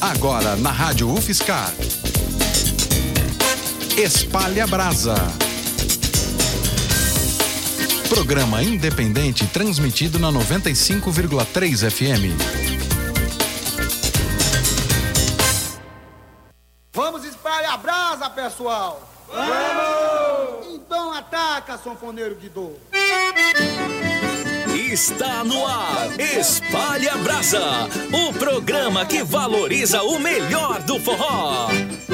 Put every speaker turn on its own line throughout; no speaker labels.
Agora na Rádio UFSCar. Espalha Brasa. Programa independente transmitido na 95,3 FM.
Vamos espalhar a brasa, pessoal! Vamos! Então ataca, sanfoneiro Guidô!
Está no ar, Espalha a Brasa, o programa que valoriza o melhor do forró.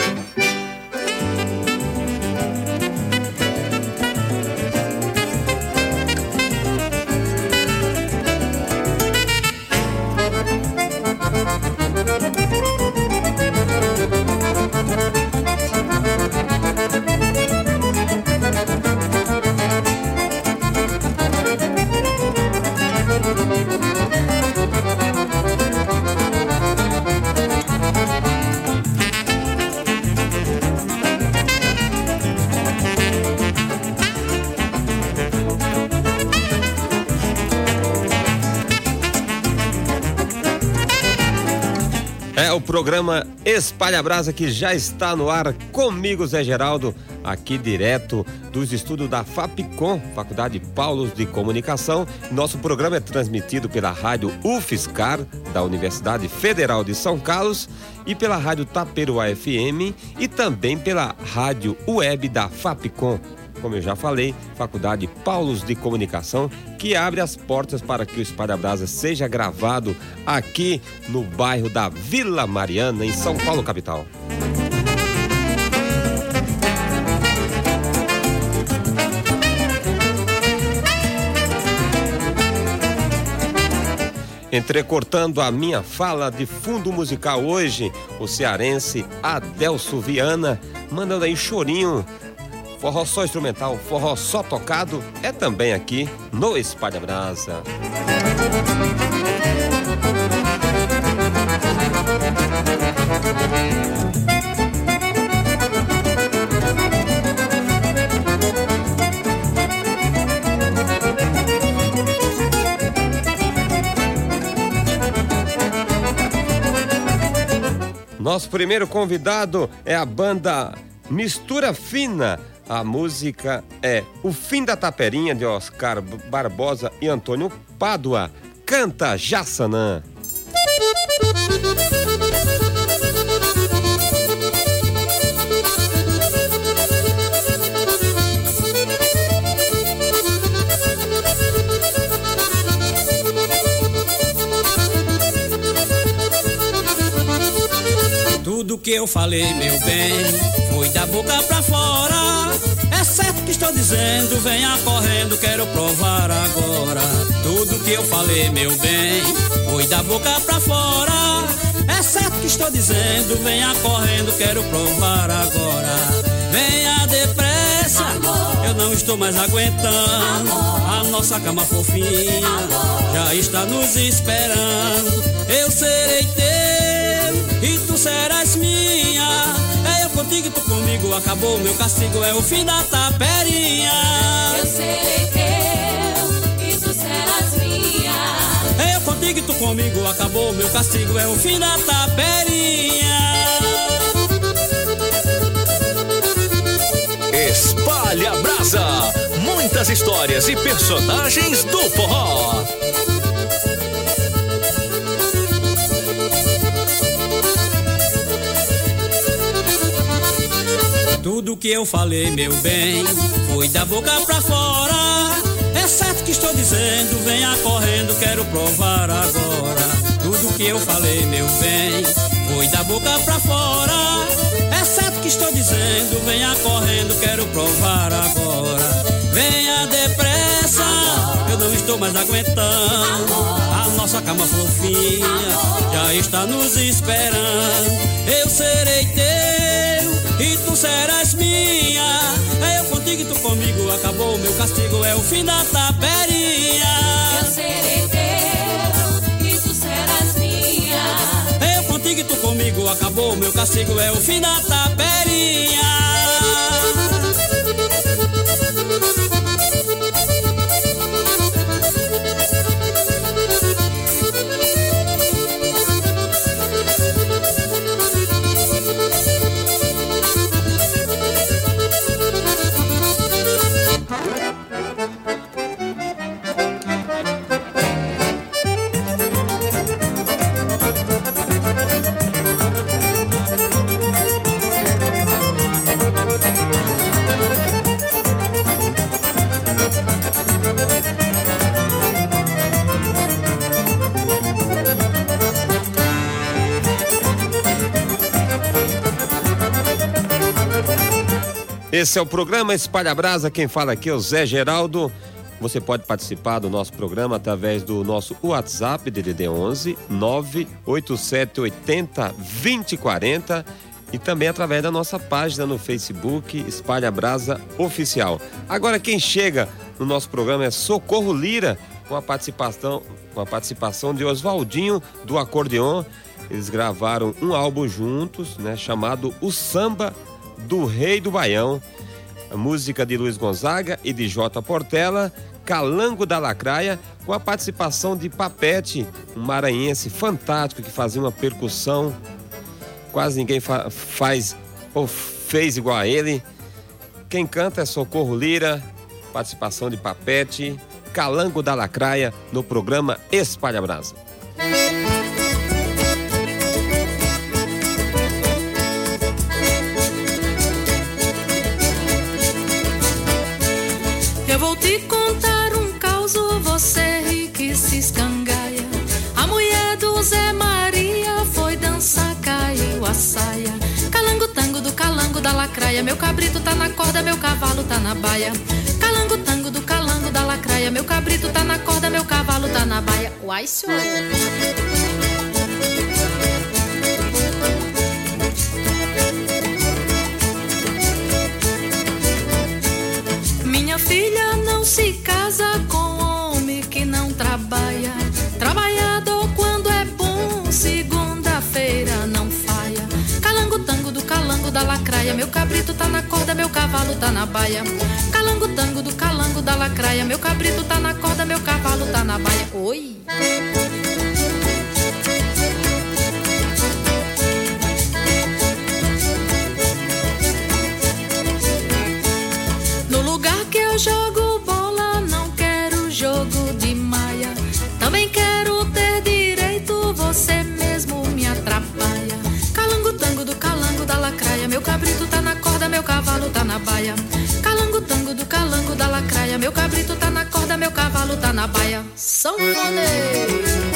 É o programa Espalha Brasa que já está no ar comigo, Zé Geraldo, aqui direto dos estudos da FAPCOM, Faculdade Paulos de Comunicação. Nosso programa é transmitido pela Rádio UFSCar, da Universidade Federal de São Carlos, e pela Rádio Taperoá FM e também pela Rádio Web da FAPCOM. Como eu já falei, Faculdade Paulos de Comunicação, que abre as portas para que o Espalha Brasa seja gravado aqui no bairro da Vila Mariana, em São Paulo, capital. Entrecortando a minha fala de fundo musical hoje, o cearense Adelso Viana, mandando aí chorinho. Forró só instrumental, forró só tocado, é também aqui no Espalha Brasa. Nosso primeiro convidado é a banda Mistura Fina. A música é O Fim da Taperinha, de Oscar Barbosa e Antônio Pádua. Canta Jassanã.
Tudo que eu falei, meu bem, foi da boca pra fora. É certo que estou dizendo, venha correndo, quero provar agora. Tudo que eu falei, meu bem, foi da boca pra fora. É certo que estou dizendo, venha correndo, quero provar agora. Venha depressa, amor, eu não estou mais aguentando. Amor, a nossa cama fofinha, amor, já está nos esperando. Eu serei teu e tu serás minha. É eu contigo e tu comigo, acabou meu castigo, é o fim da taperinha.
Eu serei teu e tu serás minha.
É eu contigo e tu comigo, acabou meu castigo, é o fim da taperinha.
Espalha Brasa, muitas histórias e personagens do forró.
Tudo que eu falei, meu bem, foi da boca pra fora. É certo que estou dizendo, venha correndo, quero provar agora. Tudo que eu falei, meu bem, foi da boca pra fora. É certo que estou dizendo, venha correndo, quero provar agora. Venha depressa, eu não estou mais aguentando. A nossa cama fofinha já está nos esperando. Eu serei teu e tu serás minha. É eu contigo e tu comigo, acabou o meu castigo, é o fim da taperinha.
Eu serei teu e tu serás minha.
É eu contigo e tu comigo, acabou o meu castigo, é o fim da taperinha.
Esse é o programa Espalha Brasa, quem fala aqui é o Zé Geraldo. Você pode participar do nosso programa através do nosso WhatsApp, DDD 11 98780 2040, e também através da nossa página no Facebook, Espalha Brasa Oficial. Agora quem chega no nosso programa é Socorro Lira, com a participação de Oswaldinho do acordeon. Eles gravaram um álbum juntos, né, chamado O Samba do Rei do Baião. A música de Luiz Gonzaga e de J. Portela, Calango da Lacraia, com a participação de Papete, um maranhense fantástico que fazia uma percussão. Quase ninguém faz ou fez igual a ele. Quem canta é Socorro Lira, participação de Papete, Calango da Lacraia, no programa Espalha Brasa.
Eu vou te contar um causo, você ri que se escangalha. A mulher do Zé Maria foi dançar, caiu a saia. Calango tango do calango da lacraia, meu cabrito tá na corda, meu cavalo tá na baia. Calango tango do calango da lacraia, meu cabrito tá na corda, meu cavalo tá na baia. Uai, senhor. Minha filha não se casa com homem que não trabalha. Trabalhador quando é bom, segunda-feira não falha. Calango tango do calango da lacraia, meu cabrito tá na corda, meu cavalo tá na baia. Calango tango do calango da lacraia, meu cabrito tá na corda, meu cavalo tá na baia. Oi! No lugar que eu jogo bola, não quero jogo de maia. Também quero ter direito, você mesmo me atrapalha. Calango tango do calango da lacraia, meu cabrito tá na corda, meu cavalo tá na baia. Calango tango do calango da lacraia, meu cabrito tá na corda, meu cavalo tá na baia. Sanfoneiro.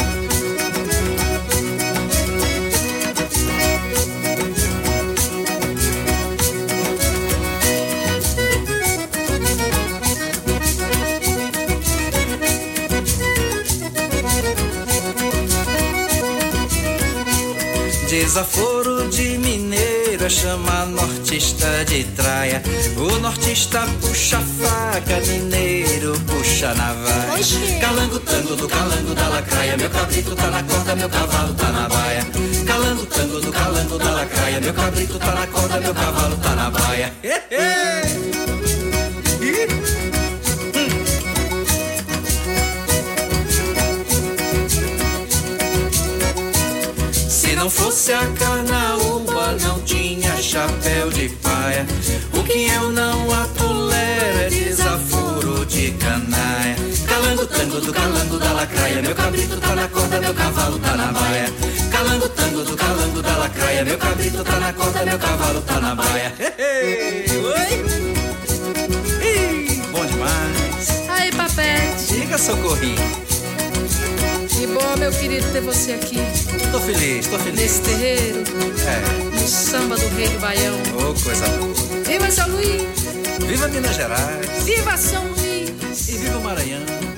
Desaforo de mineira chama nortista de traia. O nortista puxa a faca, mineiro puxa a navalha. Calango tango do calango da lacraia, meu cabrito tá na corda, meu cavalo tá na baia. Calango tango do calango da lacraia, meu cabrito tá na corda, meu cavalo tá na baia. Se não fosse a carnaúba, não tinha chapéu de paia. O que eu não atolero é desaforo de canaia. Calango tango do calango da lacraia, meu cabrito tá na corda, meu cavalo tá na baia. Calango tango do calango da lacraia, meu cabrito tá na corda, meu cavalo tá na baia. Bom demais.
Aí, Papete.
Diga, Socorrinho.
Que bom, meu querido, ter você aqui.
Tô feliz, tô feliz.
Nesse terreiro, no samba do Rei do Baião.
Oh, coisa boa.
Viva São Luís!
Viva Minas Gerais!
Viva São Luís!
E viva o Maranhão!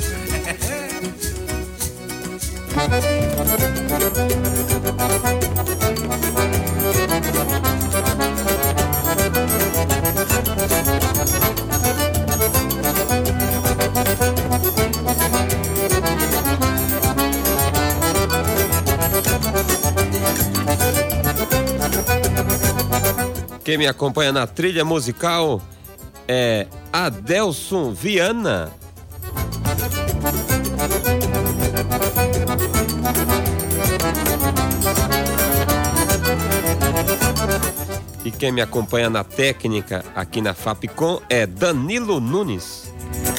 Quem me acompanha na trilha musical é Adelson Viana. E quem me acompanha na técnica aqui na Fapcom é Danilo Nunes.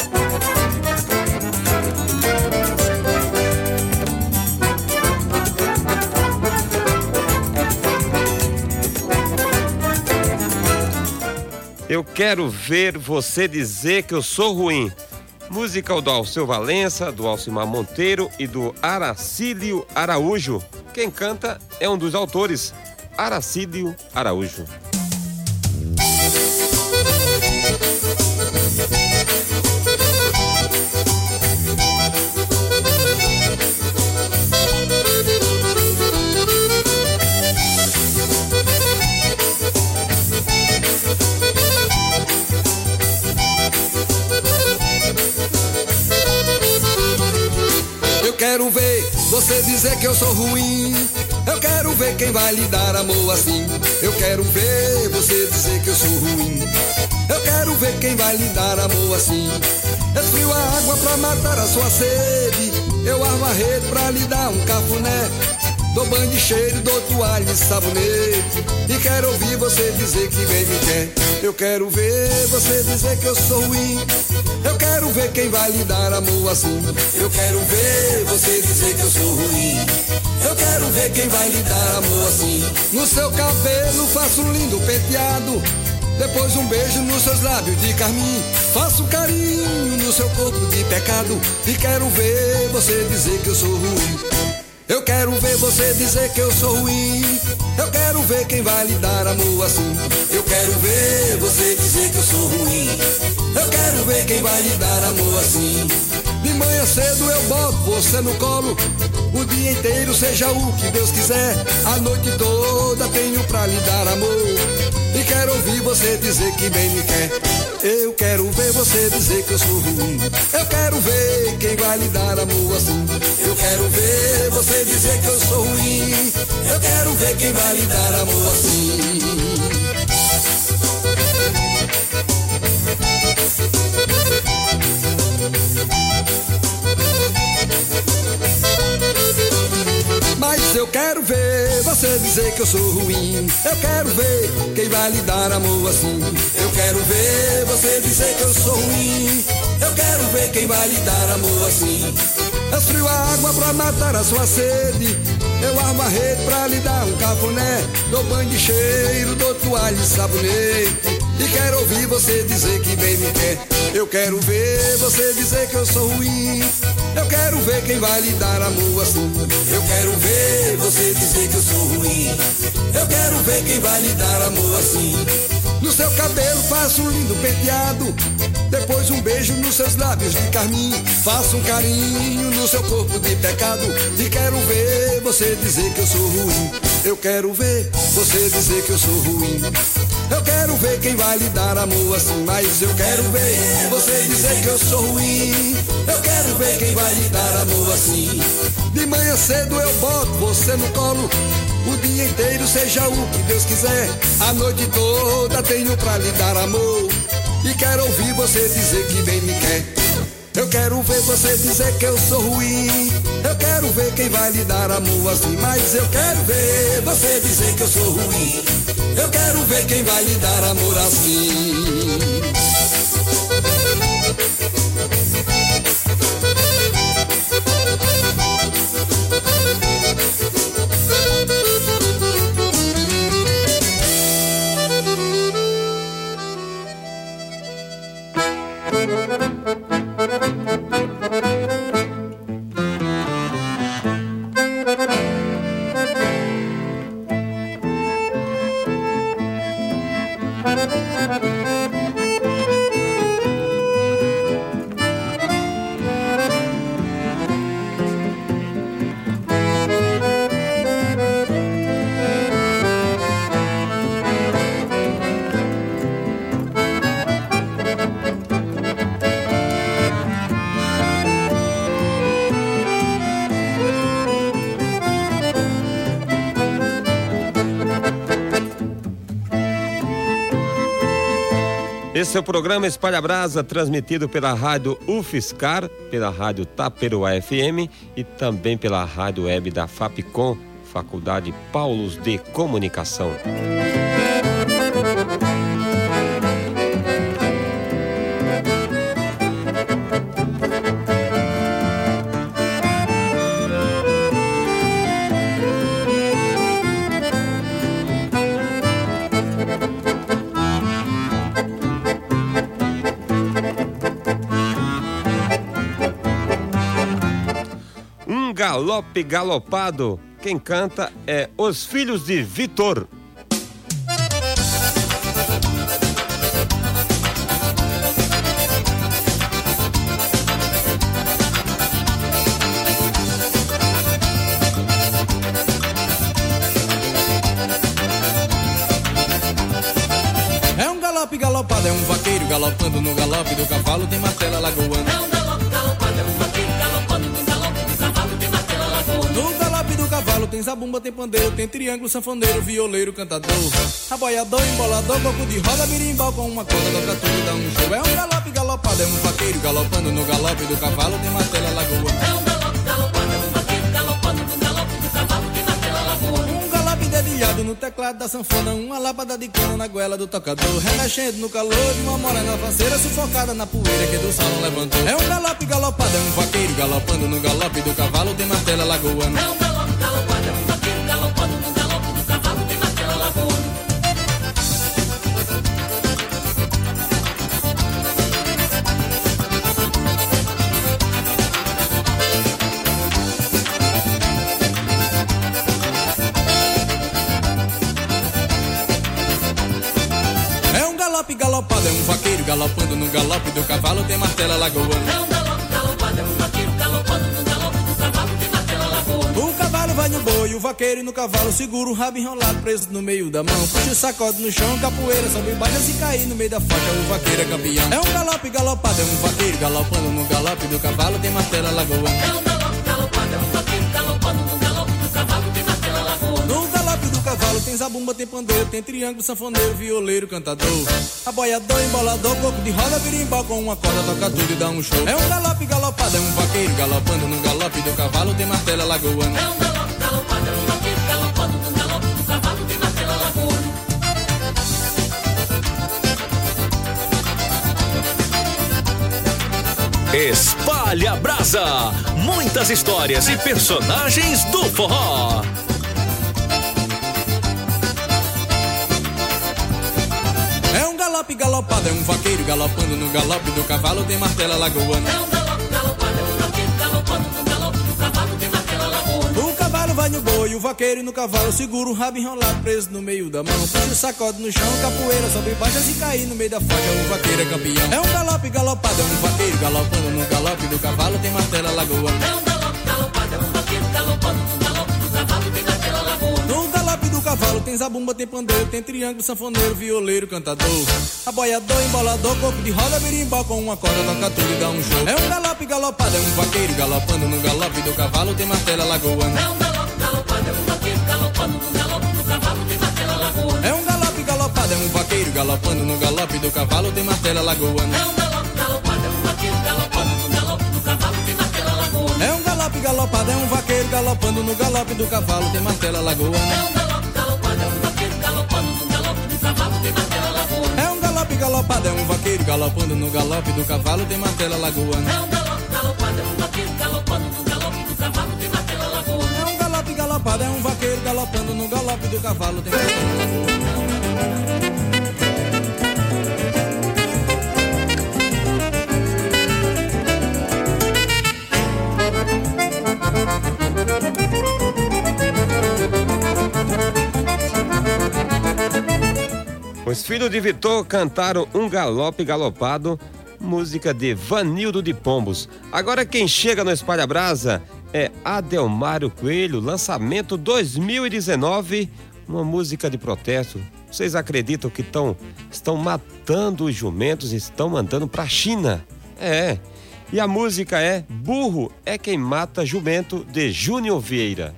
Eu quero ver você dizer que eu sou ruim. Música do Alceu Valença, do Alcimar Monteiro e do Aracílio Araújo. Quem canta é um dos autores, Aracílio Araújo.
Eu quero ver você dizer que eu sou ruim. Eu quero ver quem vai lhe dar amor assim. Eu quero ver você dizer que eu sou ruim. Eu quero ver quem vai lhe dar amor assim. Esfrio a água pra matar a sua sede. Eu armo a rede pra lhe dar um cafuné. Dou banho de cheiro, dou toalha e sabonete. E quero ouvir você dizer que bem me quer. Eu quero ver você dizer que eu sou ruim. Eu quero ver quem vai lhe dar amor assim. Eu quero ver você dizer que eu sou ruim. Eu quero ver quem vai lhe dar amor assim. No seu cabelo faço um lindo penteado. Depois um beijo nos seus lábios de carmim. Faço um carinho no seu corpo de pecado. E quero ver você dizer que eu sou ruim. Eu quero ver você dizer que eu sou ruim. Eu quero ver quem vai lhe dar amor assim. Eu quero ver você dizer que eu sou ruim. Eu quero ver quem vai lhe dar amor assim. De manhã cedo eu boto você no colo. O dia inteiro seja o que Deus quiser. A noite toda tenho pra lhe dar amor. E quero ouvir você dizer que bem me quer. Eu quero ver você dizer que eu sou ruim. Eu quero ver quem vai lhe dar amor assim. Eu quero ver você dizer que eu sou ruim. Eu quero ver quem vai lhe dar amor assim. Mas eu quero ver você dizer que eu sou ruim. Eu quero ver quem vai lhe dar amor assim. Eu quero ver você dizer que eu sou ruim. Eu quero ver quem vai lhe dar amor assim. Esfrio a água pra matar a sua sede. Eu armo a rede pra lhe dar um cafuné. Dou banho de cheiro, dou toalha e sabonete. E quero ouvir você dizer que bem me quer. Eu quero ver você dizer que eu sou ruim. Eu quero ver quem vai lhe dar amor assim. Eu quero ver você dizer que eu sou ruim. Eu quero ver quem vai lhe dar amor assim. No seu cabelo faço um lindo penteado. Depois um beijo nos seus lábios de carmim. Faço um carinho no seu corpo de pecado. E quero ver você dizer que eu sou ruim. Eu quero ver você dizer que eu sou ruim. Eu quero ver quem vai lhe dar amor assim. Mas eu quero ver você dizer que eu sou ruim. Eu quero ver quem vai lhe dar amor assim. De manhã cedo eu boto você no colo. O dia inteiro seja o que Deus quiser. A noite toda tenho pra lhe dar amor. E quero ouvir você dizer que bem me quer. Eu quero ver você dizer que eu sou ruim. Eu quero ver quem vai lhe dar amor assim. Mas eu quero ver você dizer que eu sou ruim. Eu quero ver quem vai lhe dar amor assim.
Esse é o programa Espalha Brasa, transmitido pela rádio UFSCar, pela rádio Taperoá FM e também pela rádio web da Fapcom, Faculdade Paulos de Comunicação. Galope galopado, quem canta é Os Filhos de Vitor.
galope galopado é um vaqueiro galopando no galope do cavalo, tem martela lagoana.
É um galope galopado, é um vaqueiro galopando no galope do cavalo, tem martela lagoana.
No galope do cavalo tem zabumba, tem pandeiro, tem triângulo, sanfoneiro, violeiro, cantador, aboiador, embolador, coco de roda, birimbau com uma corda, toca tudo, dá um show. É um galope galopado, é um vaqueiro galopando no galope do cavalo, tem martela lagoana.
É um galope galopado, é um vaqueiro galopando no galope do cavalo, tem martela lagoana.
Um galope dedilhado no teclado da sanfona, uma lâmpada de cana na goela do tocador, remexendo no calor de uma morena faceira, sufocada na poeira que do salão levantou. É um galope galopado, é um vaqueiro galopando no galope do cavalo, tem martela lagoana.
É um galope galopado, é um vaqueiro galopando no galope do cavalo, tem martela lagoana.
Galope galopado é um vaqueiro galopando no galope do cavalo, tem martela lagoana.
É um galope galopado, é um vaqueiro galopando no galope do cavalo, tem martela lagoana.
O cavalo vai no boi, o vaqueiro no cavalo, segura o rabo enrolado preso no meio da mão, puxa o sacode no chão, capoeira, sobe e baixa, se cair no meio da faixa, o vaqueiro é campeão. É um galope galopado, é um vaqueiro galopando no galope do cavalo, tem martela lagoana.
É um galope galopado, é um vaqueiro galopando no galope do cavalo, tem martela lagoana.
No galope do cavalo tem zabumba, tem pandeiro, tem triângulo, sanfoneiro, violeiro, cantador, aboiador, embolador, coco de roda, birimbau com uma corda, toca tudo e dá um show. É um galope galopado, é um vaqueiro galopando no galope do cavalo, tem martela lagoana.
É um galope galopado, é um vaqueiro galopando no galope do cavalo, tem martela lagoana.
Espalha Brasa, muitas histórias e personagens do forró.
É um galope galopado, é um vaqueiro galopando no galope do cavalo, tem martela lagoana.
É um galope galopado, é um vaqueiro galopando no galope do cavalo, tem martela lagoana.
O cavalo vai no boi, o vaqueiro no cavalo, segura o rabo enrolado preso no meio da mão, puxa o sacode no chão, capoeira, sobe e baixa, se cair no meio da faixa, o vaqueiro é campeão. É um galope galopado, é um vaqueiro galopando no galope do cavalo, tem martela lagoana.
É um galope galopado, é um vaqueiro galopando no galope do cavalo, tem martela lagoana.
No galope do cavalo tem zabumba, tem pandeiro, tem triângulo, sanfoneiro, violeiro, cantador, aboiador, embolador, coco de roda, birimbau com uma corda, toca tudo e dá um show. É um galope galopado, é um vaqueiro galopando no galope do cavalo, tem martela lagoana.
É um galope galopado, é um vaqueiro galopando no galope do cavalo, tem martela lagoana.
É um galope galopado, é um vaqueiro galopando no galope do cavalo, tem martela lagoana.
É um galope galopado, é um vaqueiro galopando no galope do cavalo, tem martela lagoana.
É um galope galopado, é um vaqueiro galopando no galope do cavalo, tem martela lagoana.
É um galope galopado, é um vaqueiro galopando no galope do cavalo, tem martela lagoana.
É um galope galopado, é um vaqueiro galopando no galope do cavalo, tem martela lagoana.
É um galope galopado, é um vaqueiro galopando no galope do cavalo, tem martela lagoana.
É um galope galopado, é um vaqueiro galopando no galope do cavalo, tem martela lagoana.
Os filhos de Vitor cantaram Um Galope Galopado, música de Vanildo de Pombos. Agora quem chega no Espalha Brasa é Adelmário Coelho, lançamento 2019, uma música de protesto. Vocês acreditam que estão matando os jumentos e estão mandando pra China? É. E a música é Burro é Quem Mata Jumento, de Júnior Vieira.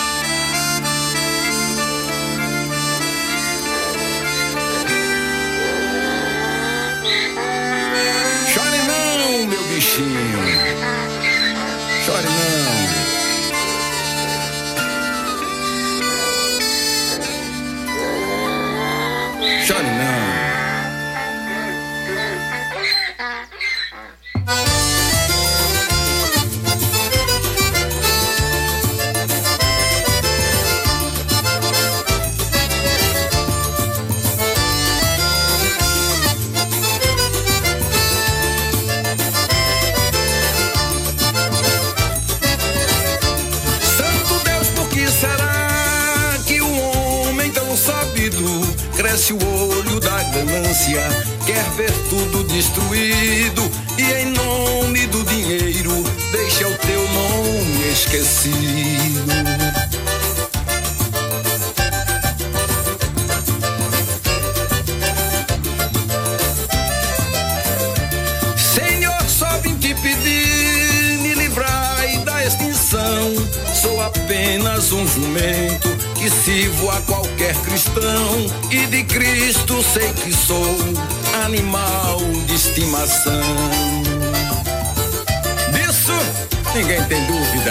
Chore não, meu bichinho. Chore não. Chore não. Cresce o olho da ganância, quer ver tudo destruído e em nome do dinheiro deixa o teu nome esquecido. apenas um jumento que sirvo a qualquer cristão, e de Cristo sei que sou animal de estimação. Disso ninguém tem dúvida.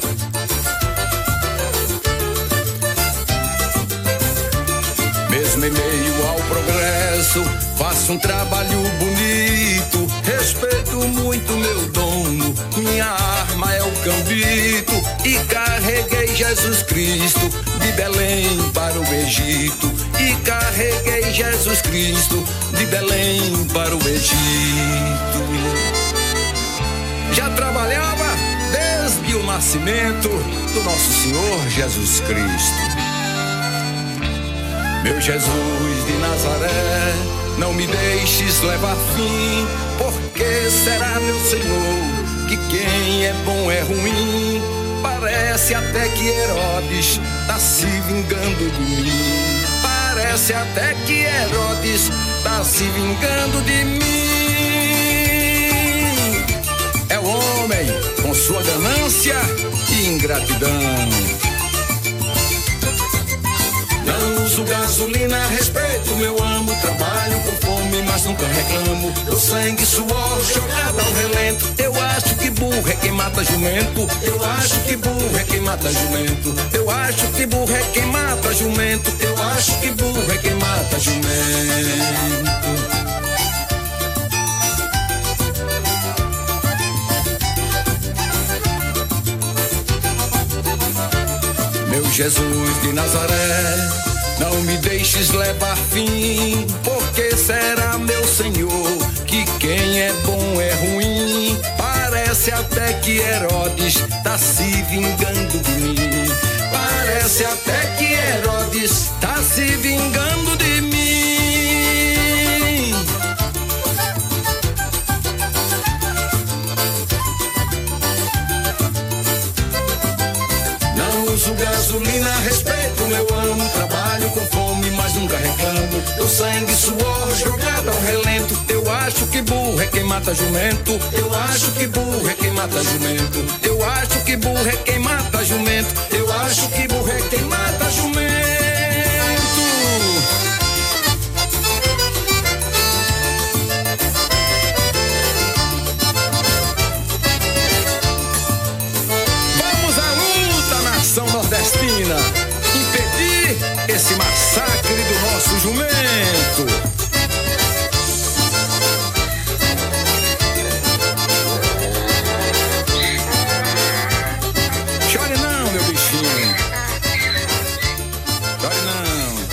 Mesmo em meio ao progresso, faço um trabalho bonito, respeito muito meu dono, minha arma é o cambito, e carreguei Jesus Cristo de Belém para o Egito, e carreguei Jesus Cristo de Belém para o Egito. Já trabalhava desde o nascimento do nosso Senhor Jesus Cristo. Meu Jesus de Nazaré, não me deixes levar fim, porque será meu Senhor que quem é bom é ruim. Parece até que Herodes tá se vingando de mim. Parece até que Herodes tá se vingando de mim. É o homem com sua ganância e ingratidão. Não uso gasolina, respeito meu amo, trabalho com fome, mas nunca reclamo. Dou sangue, suor, jogado ao relento. Eu acho que burro é quem mata jumento. Eu acho que burro é quem mata jumento. Eu acho que burro é quem mata jumento. Eu acho que burro é quem mata jumento. Meu Jesus de Nazaré, não me deixes levar fim, porque será meu Senhor que quem é bom é ruim. Parece até que Herodes tá se vingando de mim. Parece até que Herodes tá se vingando de mim. Uso gasolina, respeito meu amo, trabalho com fome, mas nunca reclamo. Dou sangue, suor, jogado ao relento. Eu acho que burro é quem mata jumento. Eu acho que burro é quem mata jumento. Eu acho que burro é quem mata jumento. Eu acho que burro é quem mata jumento. Nordestina, impedir esse massacre do nosso jumento. Chore não, meu bichinho. Chore não.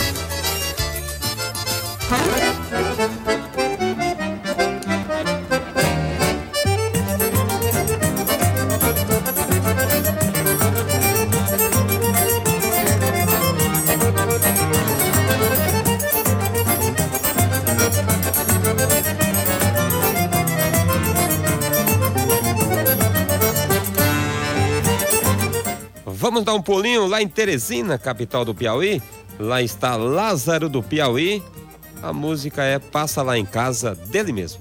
Vamos dar um pulinho lá em Teresina, capital do Piauí. Lá está Lázaro do Piauí. A música é Passa Lá em Casa, dele mesmo.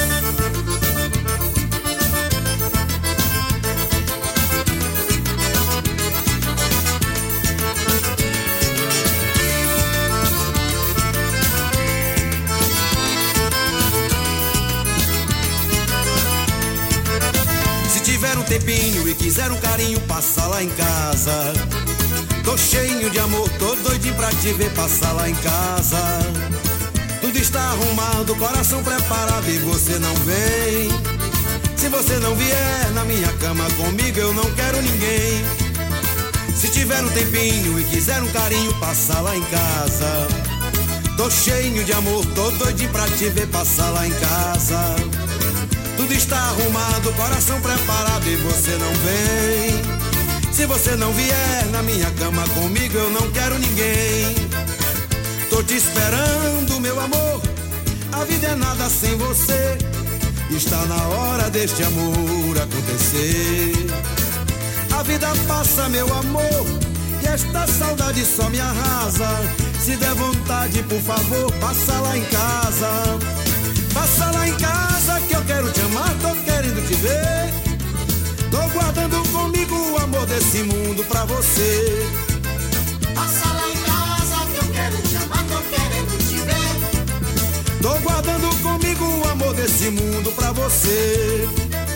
Tempinho e quiser um carinho, passa lá em casa. Tô cheio de amor, tô doidinho pra te ver, passa lá em casa. Tudo está arrumado, coração preparado e você não vem. Se você não vier na minha cama comigo, eu não quero ninguém. Se tiver um tempinho e quiser um carinho, passa lá em casa. Tô cheio de amor, tô doidinho pra te ver, passa lá em casa. Tudo está arrumado, coração preparado e você não vem. Se você não vier na minha cama comigo, eu não quero ninguém. Tô te esperando, meu amor, a vida é nada sem você. Está na hora deste amor acontecer. A vida passa, meu amor, e esta saudade só me arrasa. Se der vontade, por favor, passa lá em casa. Passa lá em casa que eu quero te amar, tô querendo te ver. Tô guardando comigo o amor desse mundo pra você.
Passa lá em casa que eu quero te amar, tô querendo te ver.
Tô guardando comigo o amor desse mundo pra você.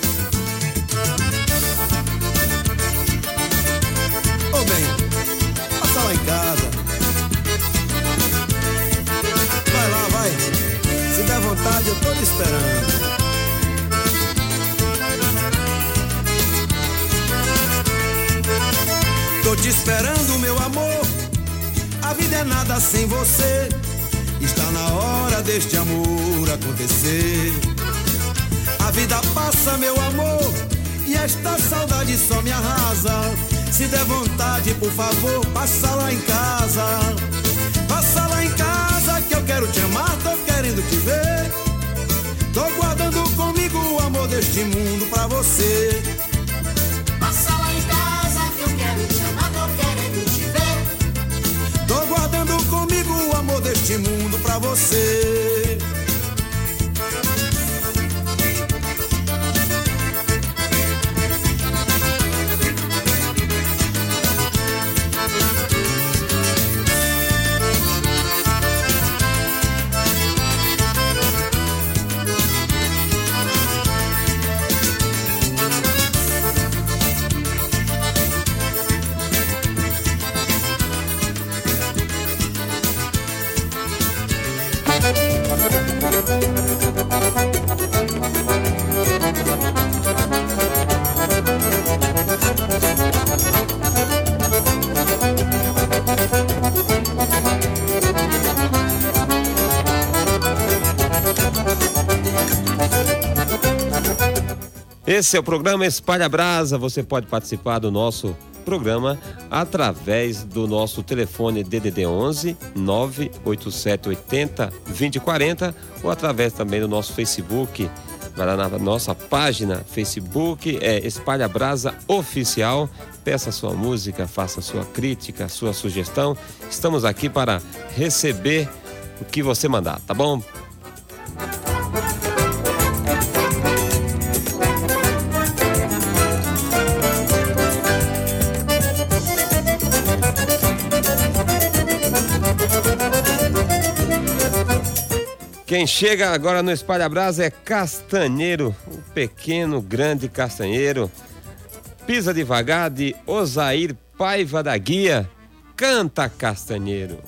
Ô bem, passa lá em casa. Vai lá, vai. Se der vontade, eu tô te esperando. Tô te esperando, meu amor. A vida é nada sem você. Está na hora deste amor acontecer. A vida passa, meu amor, e esta saudade só me arrasa. Se der vontade, por favor, passa lá em casa. Passa lá em casa que eu quero te amar, tô querendo te ver. Tô guardando comigo o amor deste mundo pra você.
Passa lá em casa que eu quero te amar, tô querendo te ver.
Tô guardando comigo o amor deste mundo pra você.
Esse é o programa Espalha Brasa. Você pode participar do nosso programa através do nosso telefone DDD 11 98780 2040 ou através também do nosso Facebook. Vai lá na nossa página Facebook, Espalha Brasa Oficial. Peça sua música, faça sua crítica, sua sugestão. Estamos aqui para receber o que você mandar, tá bom? Quem chega agora no Espalha Brasa é Castanheiro, o pequeno, grande Castanheiro. Pisa devagar, de Osair Paiva da Guia. Canta, Castanheiro.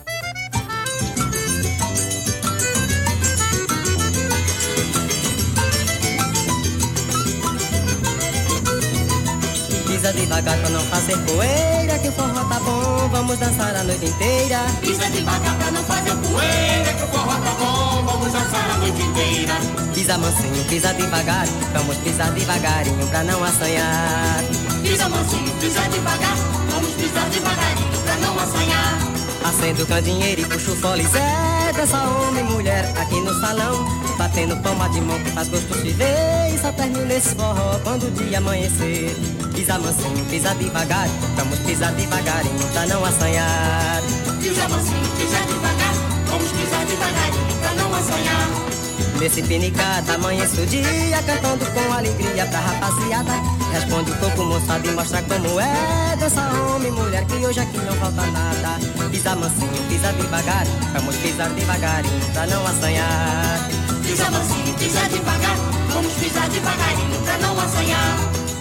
Pisa devagar pra não fazer poeira, que o forró tá bom, vamos dançar a noite inteira.
Pisa devagar pra não fazer poeira, que o forró tá bom, vamos dançar a noite inteira.
Pisa mansinho, pisa devagar, vamos pisar devagarinho pra não assanhar.
Pisa mansinho, pisa devagar, vamos pisar devagarinho pra não assanhar.
Acendo o candeeiro e puxo o fole, Zé, dança homem e mulher aqui no salão, batendo palma de mão que faz gosto se ver, e só termina esse forró quando o dia amanhecer. Pisa mansinho, pisa devagar, vamos pisar devagarinho pra não assanhar.
Pisa mansinho, pisa devagar, vamos pisar devagarinho pra não assanhar.
Nesse pinicata amanhece o dia, cantando com alegria pra rapaziada. Responde o coco moçado e mostra como é, dança homem e mulher que hoje aqui não falta nada. Pisa mansinho, pisa devagar, vamos pisar devagarinho pra não assanhar.
Pisa mansinho, pisa devagar, vamos pisar devagarinho pra não assanhar.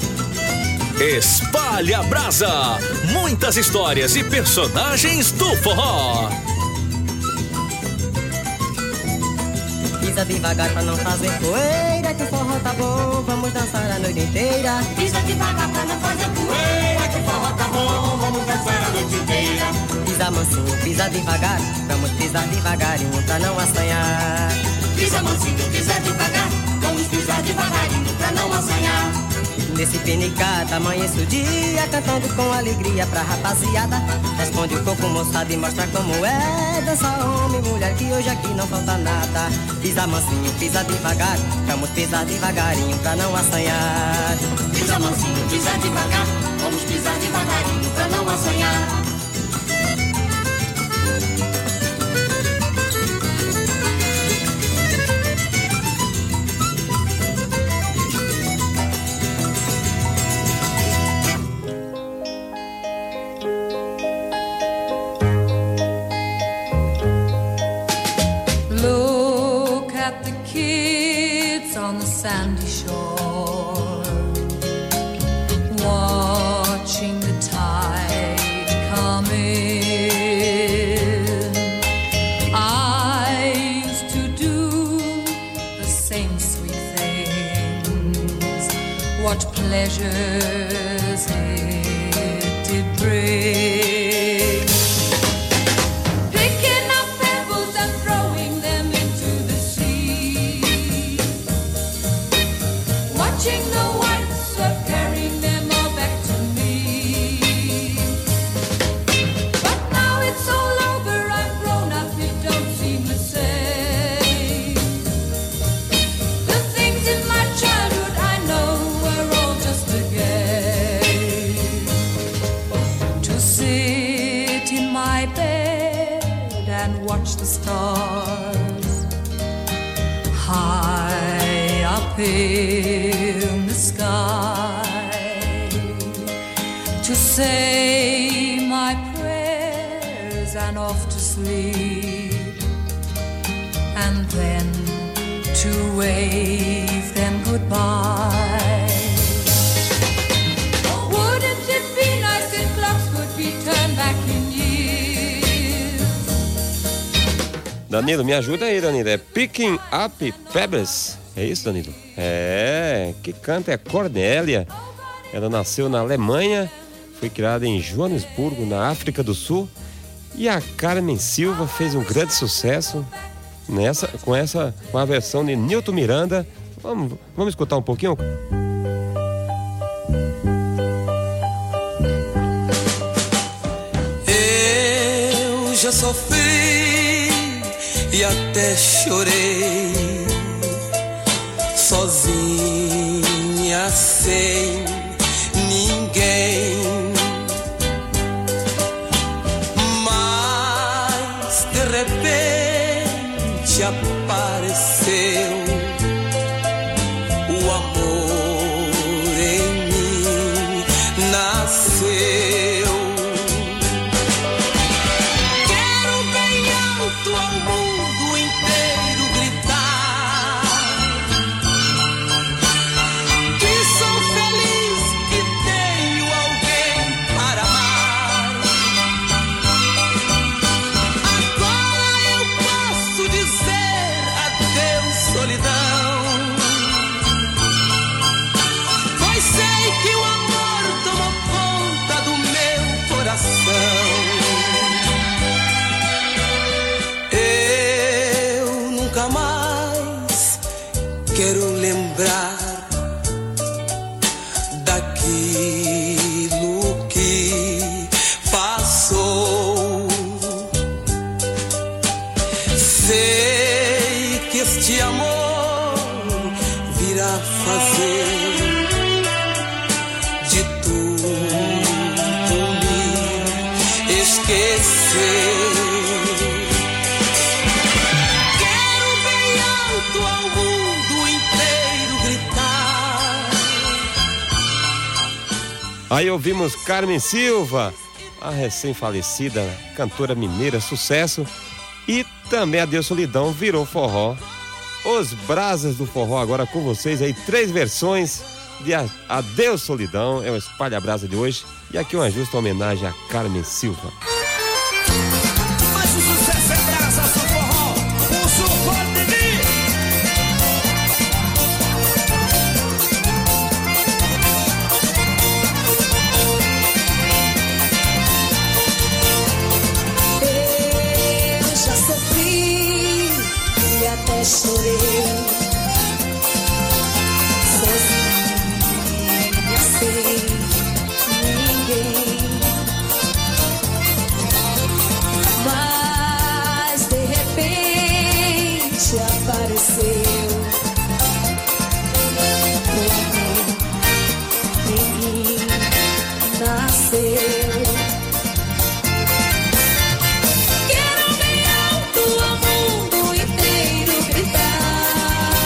Espalha Brasa, muitas histórias e personagens do forró.
Pisa devagar pra não fazer poeira, que o forró tá bom, vamos dançar a noite inteira.
Pisa devagar pra não fazer poeira, que o forró tá bom, vamos dançar a noite inteira.
Pisa mansinho, pisa devagar, vamos pisar devagarinho pra não assanhar.
Pisa mansinho, pisa devagar, vamos pisar devagarinho pra não assanhar.
Nesse pinicata amanhece o dia, cantando com alegria pra rapaziada. Responde o coco moçado e mostra como é, dança homem e mulher que hoje aqui não falta nada. Pisa mansinho, pisa devagar, vamos pisar devagarinho pra não assanhar.
Pisa mansinho, pisa devagar, vamos pisar devagarinho pra não assanhar.
kids on the sandy shore, watching the tide come in. I used to do the same sweet things, what pleasures it did bring. In the sky, to say my prayers and off to sleep, and then to wave them goodbye. Wouldn't it be nice if clocks could be turned back in years?
Danilo, me ajuda aí, Danilo. É Picking Up Pebbles. É isso, Danilo? É, que canta é Cornélia. Ela nasceu na Alemanha, foi criada em Joanesburgo, na África do Sul. E a Carmen Silva fez um grande sucesso com a versão de Nilton Miranda. Vamos escutar um pouquinho?
Eu já sofri e até chorei, sozinha, sem ninguém. Mas de repente apareceu o amor em mim, nasceu. Quero bem alto ao mundo inteiro gritar que sou feliz, que tenho alguém para amar. Agora eu posso dizer adeus, solidão, pois sei que o amor tomou conta do meu coração. Eu nunca mais quero lembrar daquilo que passou. Sei que este amor virá fazer de tudo me esquecer. Quero bem alto ao mundo inteiro gritar.
Aí ouvimos Carmen Silva, a recém-falecida cantora mineira, sucesso. E também Adeus Solidão virou forró. Os Brasas do Forró agora com vocês aí, 3 versões de Adeus Solidão. É o Espalha Brasa de hoje. E aqui uma justa homenagem a Carmen Silva.
Mas o sucesso é Brasas do Forró, o suporte
Eu já sofri e até chorei, sozinha, sem ninguém. Mas de repente apareceu o amor em mim, nasceu. Quero bem alto ao mundo inteiro gritar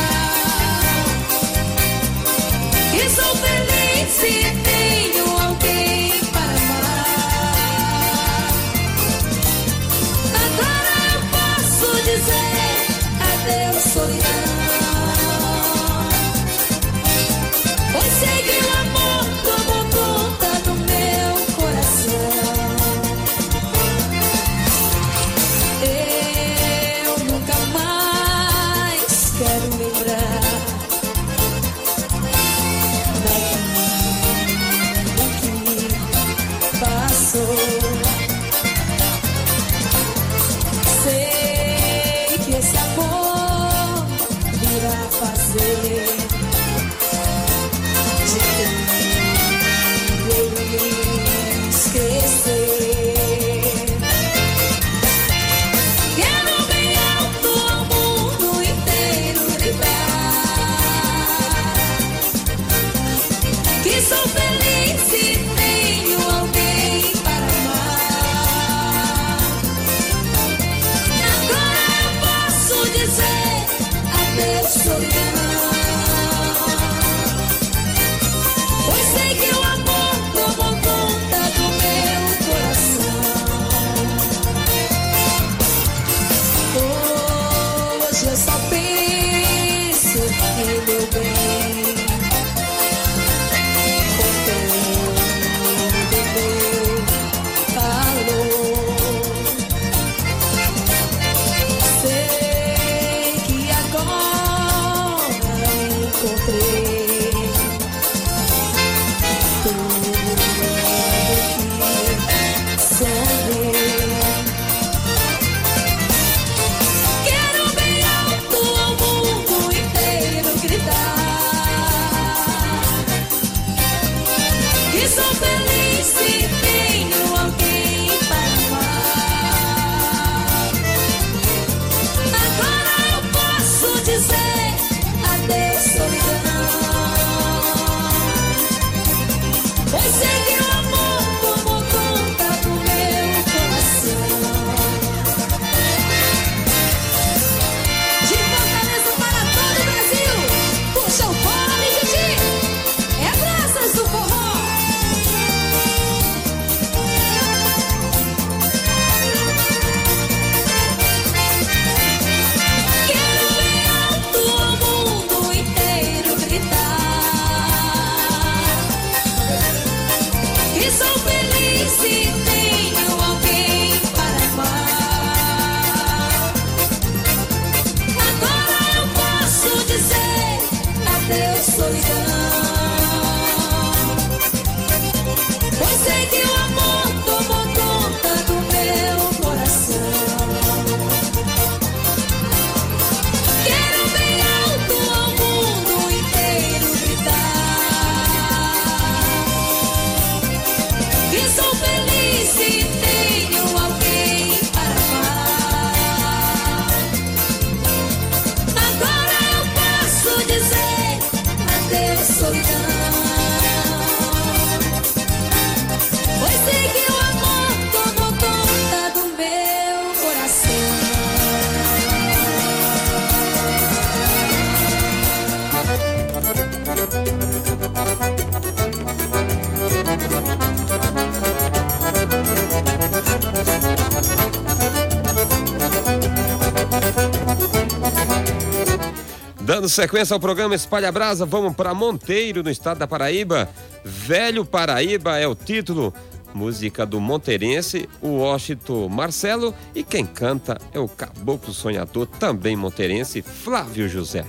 Dando sequência ao programa Espalha Brasa, vamos para Monteiro, no estado da Paraíba. Velho Paraíba é o título. Música do monteirense, o Washington Marcelo, e quem canta é o caboclo sonhador, também monteirense, Flávio José.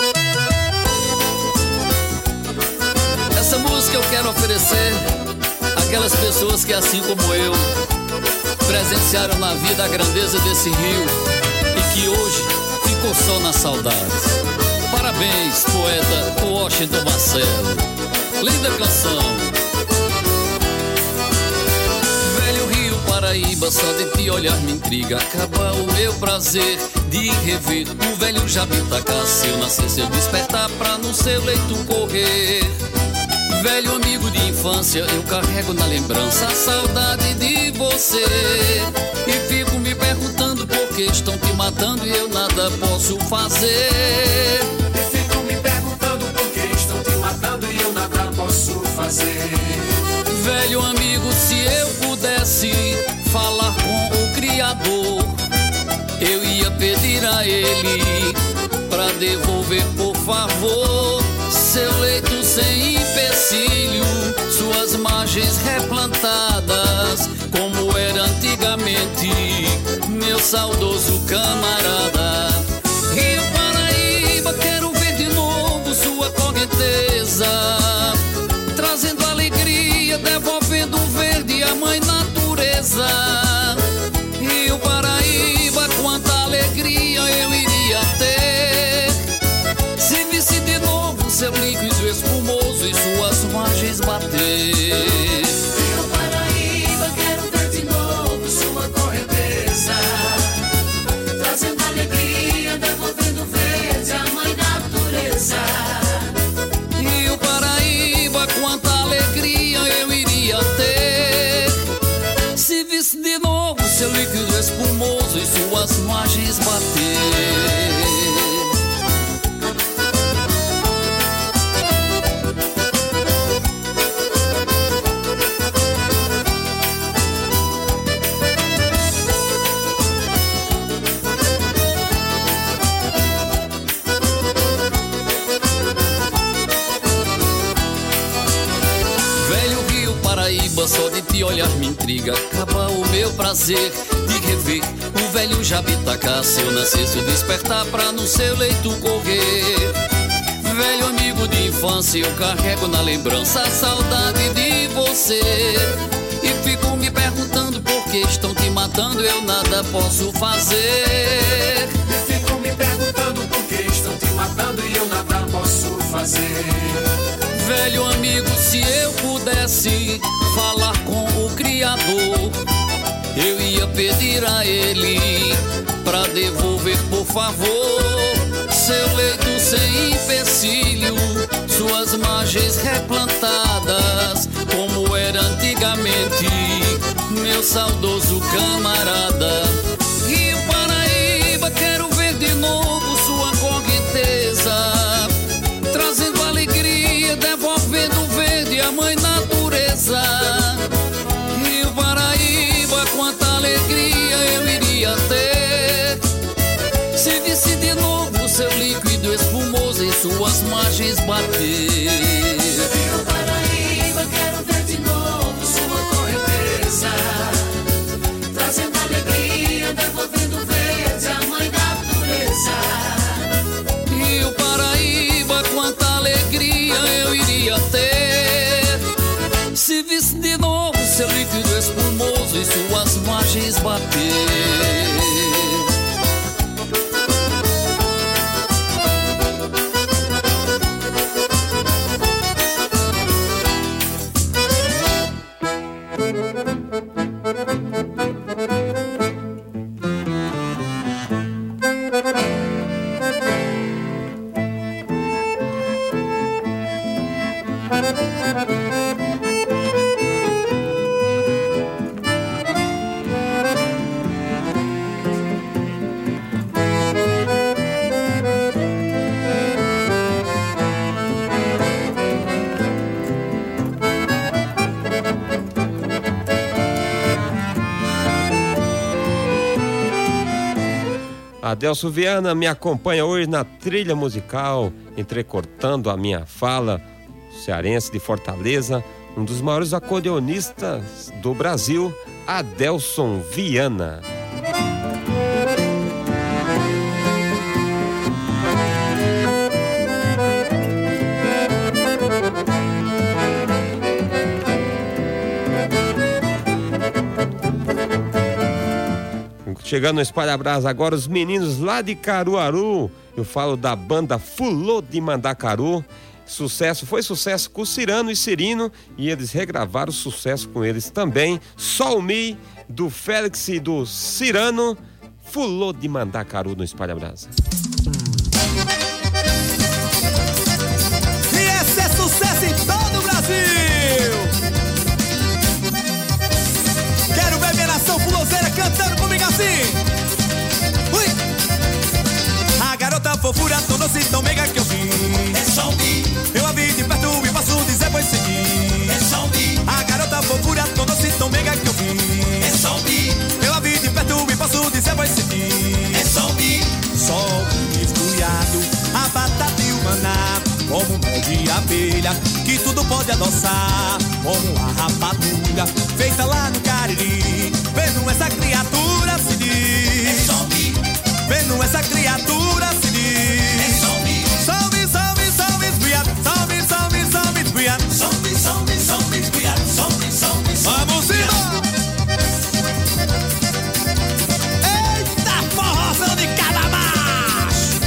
Essa música eu quero oferecer àquelas pessoas que, assim como eu, presenciaram na vida a grandeza desse rio e que hoje ficou só nas saudades. Parabéns, poeta Washington Marcelo. Linda canção. Paraíba, só de te olhar me intriga. Acaba o meu prazer de rever o velho Jabitacá. Se eu nascer, se eu despertar pra no seu leito correr. Velho amigo de infância, eu carrego na lembrança a saudade de você. E fico me perguntando por que estão te matando e eu nada posso fazer.
E fico me perguntando por que estão te matando e eu nada posso fazer.
Velho amigo, se eu pudesse falar com o Criador, eu ia pedir a ele pra devolver, por favor, seu leito sem empecilho, suas margens replantadas, como era antigamente, meu saudoso camarada. Rio Paraíba, quero ver de novo sua correnteza, trazendo alegria, devolvendo o verde à mãe natureza. Rio Paraíba, quanta alegria eu iria ter se visse de novo seu líquido espumoso e suas margens bater.
Rio Paraíba, quero ver de novo sua correnteza, trazendo alegria, devolvendo o verde à mãe natureza.
Rio Paraíba, quanta alegria eu iria ter se visse de novo seu líquido espumoso e suas margens bater. Só de te olhar me intriga, acaba o meu prazer de rever o velho Jabitacá. Se eu nascesse, eu despertar pra no seu leito correr. Velho amigo de infância, eu carrego na lembrança a saudade de você. E fico me perguntando por que estão te matando, eu nada posso fazer.
E fico me perguntando por que estão te matando e eu nada posso fazer.
Velho amigo, se eu pudesse falar com o Criador, eu ia pedir a ele pra devolver, por favor, seu leito sem empecilho, suas margens replantadas, como era antigamente, meu saudoso camarada. Rio Paraíba, quero ver de novo sua correnteza, trazendo alegria, devolvendo o verde à mãe natureza. Rio Paraíba, quanta alegria eu iria ter se visse de novo seu líquido espumoso em suas margens bater.
Rio Paraíba, quero ver de novo sua correnteza, trazendo alegria, devolvendo o verde à mãe natureza.
Rio Paraíba, quanta alegria eu iria ter se visse de novo seu líquido espumoso e suas margens bater.
Adelson Viana me acompanha hoje na trilha musical, entrecortando a minha fala, cearense de Fortaleza, um dos maiores acordeonistas do Brasil, Adelson Viana. Chegando no Espalha Brasa agora, os meninos lá de Caruaru. Eu falo da banda Fulô de Mandacaru. Foi sucesso com o Cirano e Cirino, e eles regravaram o sucesso com eles também. Sol Mi, do Félix e do Cirano. Fulô de Mandacaru no Espalha Brasa.
E esse é sucesso em todo o Brasil. Quero ver minha nação fuloseira cantando comigo assim. Ui! A garota fofura tornou-se tão meiga que eu vi. É Sol Mi. Eu a vi de perto e posso dizer, pois segui. É Sol Mi. A garota fofura tornou-se tão meiga que eu vi. É Sol Mi. Eu a vi de perto e posso dizer, pois segui. É Sol Mi. Sol esbulhado, a batata e o maná, como mel de abelha, que tudo pode adoçar, como a rapadura, feita lá no Cariri, vendo essa criatura se diz. É Sol Mi. Vendo essa criatura se diz. É Sol Mi. Salve, salve, salve, esbulhado, salve, salve, salve, esbulhado. Salve, salve, salve, esbulhado, salve, salve, salve. Vamos embora! Eita, forrozão de cada macho!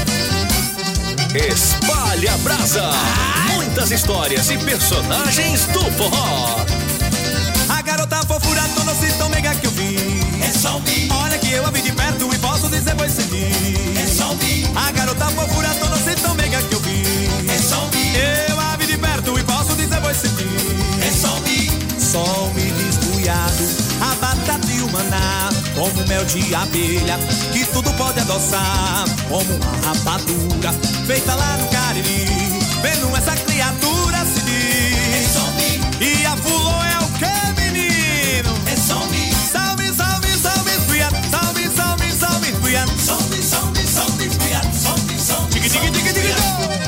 Espalha Brasa. Muitas histórias e personagens do forró.
A garota fofura tornou-se tão meiga que eu vi. É Sol Mi. Olha que eu a vi de perto e posso dizer, pois segui. É Sol Mi. A garota fofura tornou-se tão meiga que eu vi. É Sol Mi. Eu a vi de perto e posso dizer, pois segui. É Sol Mi. Sol Mi desbulhado, a batata e o maná, como mel de abelha, que tudo pode adoçar, como uma rapadura, feita lá no Cariri, vendo essa criatura se diz. É Sol Mi. E a fulô é o que, menino? É Sol Mi. Salve, salve, salve, esbulhado, salve, salve, salve, esbulhado. Salve, salve, salve, esbulhado, salve, salve, diga, diga, diga, diga.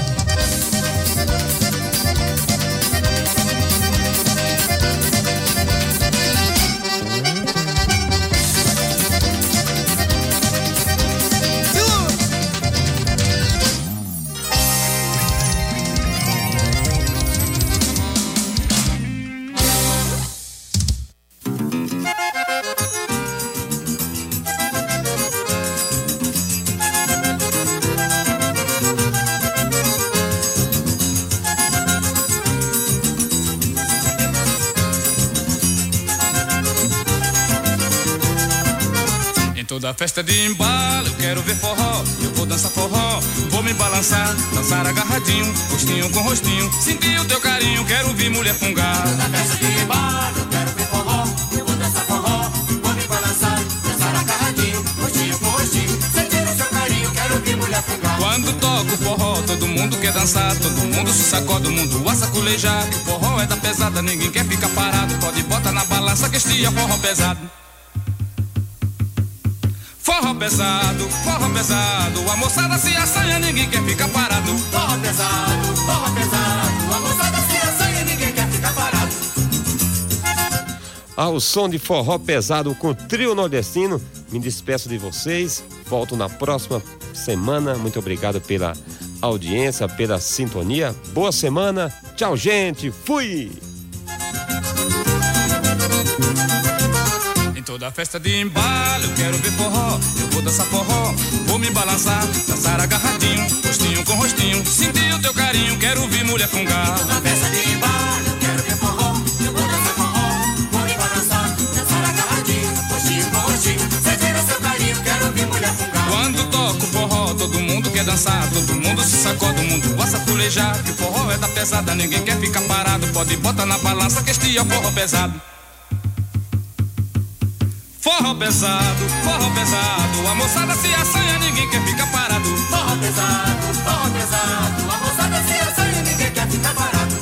Da festa de embalo, eu quero ver forró, eu vou dançar forró, vou me balançar, dançar agarradinho, rostinho com rostinho, sentir o teu carinho, quero ouvir mulher fungar.
Da festa de embalo, eu quero ver forró, eu vou dançar forró, vou me balançar, dançar agarradinho, rostinho com rostinho, sentir o seu carinho, quero ouvir mulher fungar.
Quando toco forró, todo mundo quer dançar, todo mundo se sacode, o mundo a saculejar, que o forró é da pesada, ninguém quer ficar parado, pode botar na balança que este é forró pesado. Forró pesado, a moçada se assanha, ninguém quer ficar parado.
Forró pesado, a moçada se assanha, ninguém quer ficar parado.
Ao som de forró pesado com o trio nordestino, me despeço de vocês, volto na próxima semana, muito obrigado pela audiência, pela sintonia, boa semana, tchau gente, fui!
Toda festa de embalo, eu quero ver forró, eu vou dançar forró, vou me balançar, dançar agarradinho, rostinho com rostinho, sentir o teu carinho, quero ouvir mulher fungar.
Toda festa de embalo, eu quero ver forró, eu vou dançar forró, vou me balançar, dançar agarradinho, rostinho com rostinho, sentir o seu carinho, quero ouvir mulher fungar.
Quando toco forró, todo mundo quer dançar, todo mundo se sacode, o mundo a saculejar, que o forró é da pesada, ninguém quer ficar parado, pode botar na balança que este é o forró pesado. Forró pesado, a moçada se assanha, ninguém quer ficar parado.
Forró pesado, a moçada se assanha, ninguém quer ficar parado.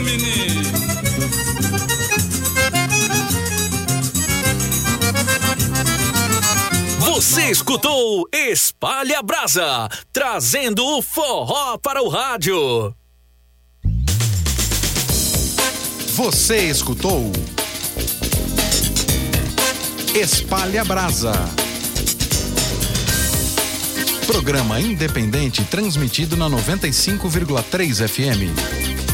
menino.
Você escutou Espalha Brasa, trazendo o forró para o rádio.
Você escutou Espalha Brasa. Programa independente transmitido na 95,3 FM.